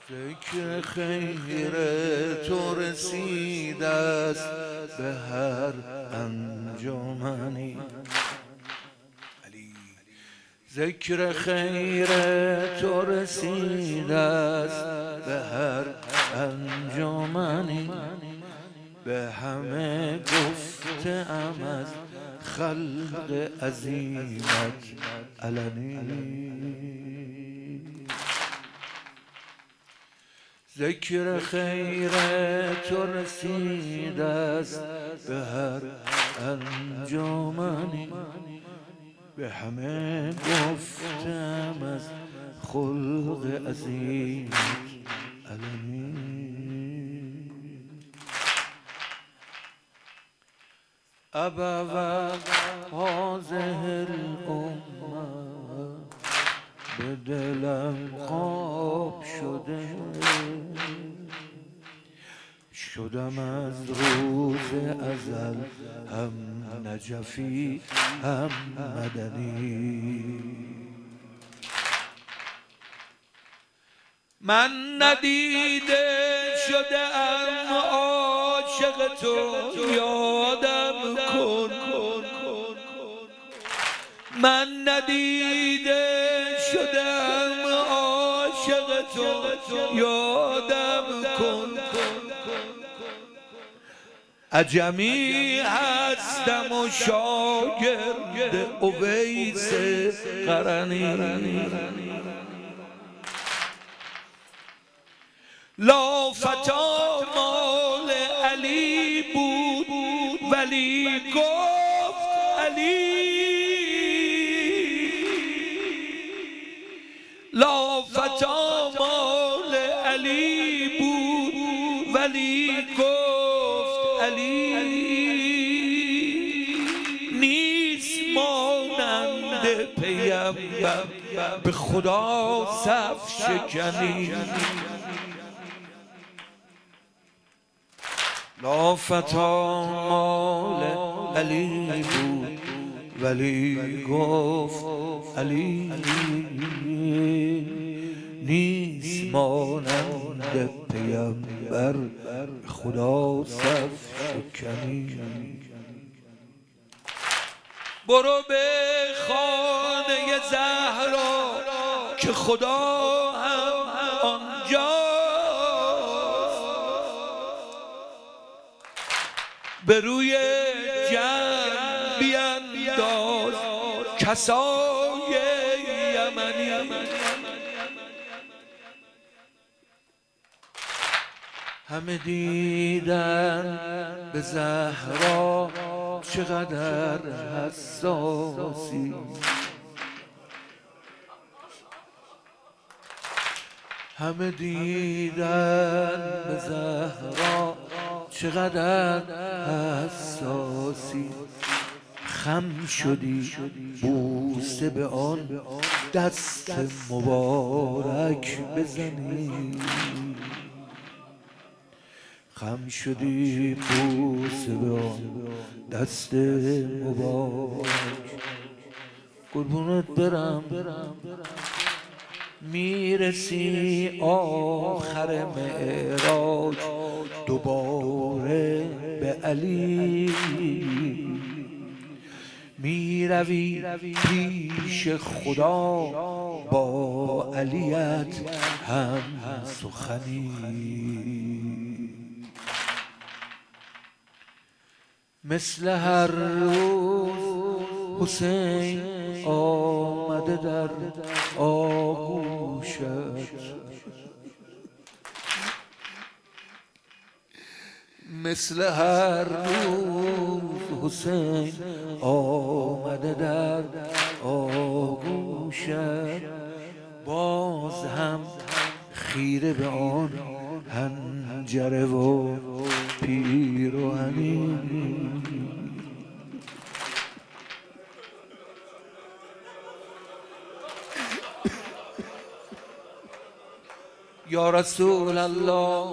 ذکر خیر تو رسیده است به هر انجمنی، ذکر خیر تو رسیده است به هر انجمنی، به همه گفته‌ام از خلق عظیمت علنی. ذکر خیر تو رسیده است به هر انجمنی، به همه گفتم از خلق عظیمت علنی. ابواب هذه الامه به دلم خواب شدم از روز ازل هم نجفی هم مدنی. من ندیده شدم عاشق تو یادم کن، من ندیده شدم عاشق تو یادم کن. عجمی هستم و شاگرد اویس قرنی، لافتا مال علی بود ولی گفت علی، لافتا مال علی بود ولی گفت علی، نیست مانند پیمبر به خدا صف شکنی. لافتا مال علی بود ولی گفت علی، نیست مانند پیمبر خدا صف شکنی. برو به خانه زهرا که خدا هم آنجاست، به روی جمع بینداز کسای یمنی. همه دیدن به زهرا چقدر حساسی، همه دیدن به زهرا چقدر حساسی. خم شدی بوسه به آن دست مبارک بزنی، خم شدی بوسه به آن دست مبارک. قربونت برم میرسی آخر معراج دوباره به علی، میروی پیش خدا با علیت هم سخنی. مثل هر روز حسین آمده در آغوشت، مثل هر روز حسین آمده در آغوشت، باز هم خیره به آن حنجره و پیراهنی. یا رسول الله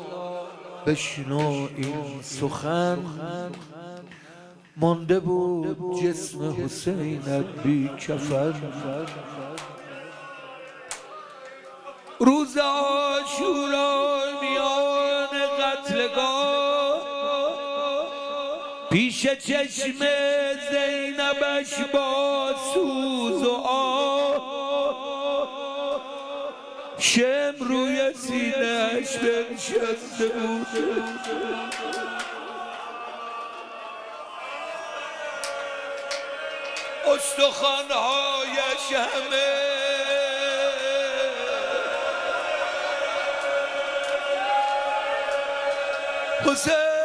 بشنو این سخن، مانده بود جسم حسینت بی کفن. روز عاشورا میان قتلگاه پیش چشم زینبش با سوز و شم روی سینه‌اش بنشسته بود. استخوان‌هایش همه حسین